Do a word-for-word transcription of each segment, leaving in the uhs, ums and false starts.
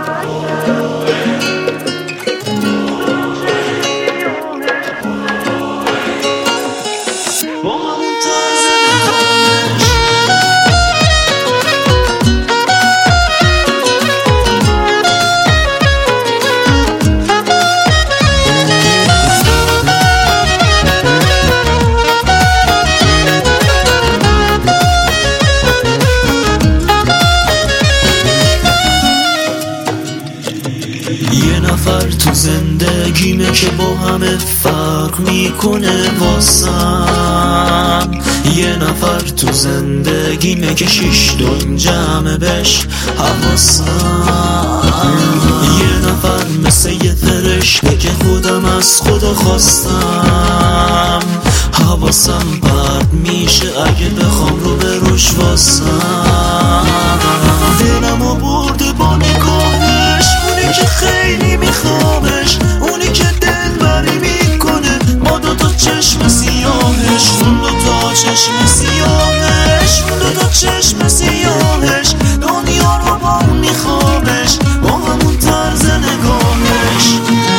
یه نفر تو زندگیمه که با همه فرق میکنه واسم. یه نفر تو زندگیمه که شیش دون جمعه بهش حواسم. یه نفر مثل یه فرشته که خودم از خدا خواستم. حواسم پرد میشه اگه بخوام رو به روش واسم. دلمو برده با نگاهش، اونی که خیلی میخوامش، اونی که دلبری میکنه با دوتا چشم سیاهش. اون دوتا چشم سیاهش، اون دوتا چشم سیاهش، دنیا رو با اون میخوامش، با همون طرز نگاهش.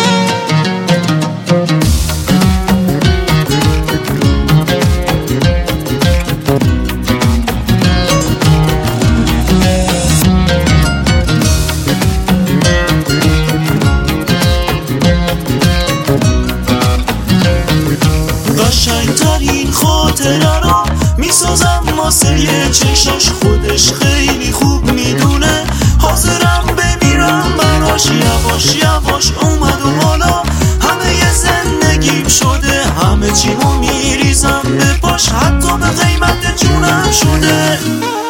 قشنگترین خاطره رو میسازم واسه یه چشاش، خودش خیلی خوب میدونه حاضرم بمیرم براش. یواش یواش اومد و حالا همه ی زندگیم شده، همه چیمو میریزم به پاش، حتی به قیمت جونم شده.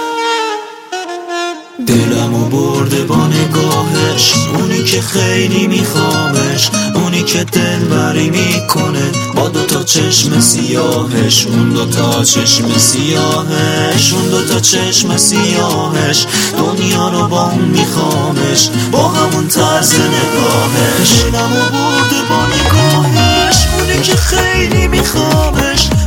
دلمو برده با نگاهش، اونی که خیلی میخوامش، اونی که دلبری میکنه با دوتا چشم سیاهش. اون دوتا چشم سیاهش، اون دوتا چشم سیاهش، دنیا رو با اون میخوامش، با همون طرز نگاهش. دلمو برده با نگاهش، اونی که خیلی میخوامش،